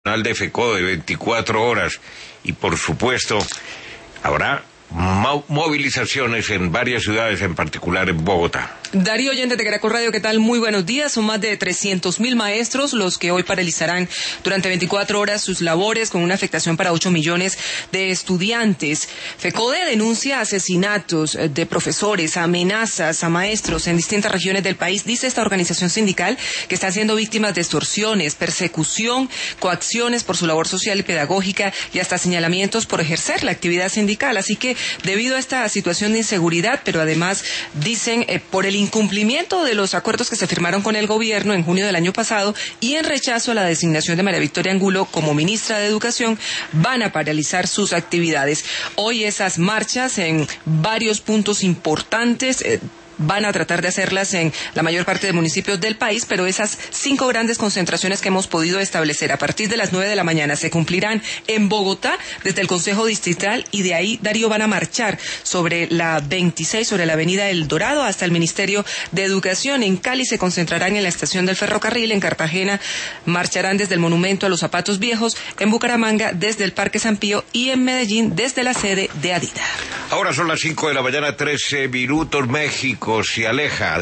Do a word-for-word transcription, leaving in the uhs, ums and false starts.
de FECODE, veinticuatro horas, y por supuesto habrá mo- movilizaciones en varias ciudades, en particular en Bogotá. Darío, oyente de Caracol Radio, ¿qué tal? Muy buenos días. Son más de trescientos mil maestros los que hoy paralizarán durante veinticuatro horas sus labores, con una afectación para ocho millones de estudiantes. FECODE denuncia asesinatos de profesores, amenazas a maestros en distintas regiones del país. Dice esta organización sindical que están siendo víctimas de extorsiones, persecución, coacciones por su labor social y pedagógica y hasta señalamientos por ejercer la actividad sindical. Así que, debido a esta situación de inseguridad, pero además dicen eh, por el incumplimiento de los acuerdos que se firmaron con el gobierno en junio del año pasado y en rechazo a la designación de María Victoria Angulo como ministra de Educación, van a paralizar sus actividades. Hoy esas marchas en varios puntos importantes eh, van a tratar de hacerlas en la mayor parte de municipios del país, pero esas cinco grandes concentraciones que hemos podido establecer a partir de las nueve de la mañana se cumplirán en Bogotá, desde el Consejo Distrital, y de ahí, Darío, van a marchar sobre la veintiséis, sobre la avenida El Dorado, hasta el Ministerio de Educación. En Cali se concentrarán en la estación del ferrocarril, en Cartagena marcharán desde el Monumento a los Zapatos Viejos, en Bucaramanga desde el Parque San Pío y en Medellín desde la sede de Adida. Ahora son las cinco de la mañana, trece minutos. México se aleja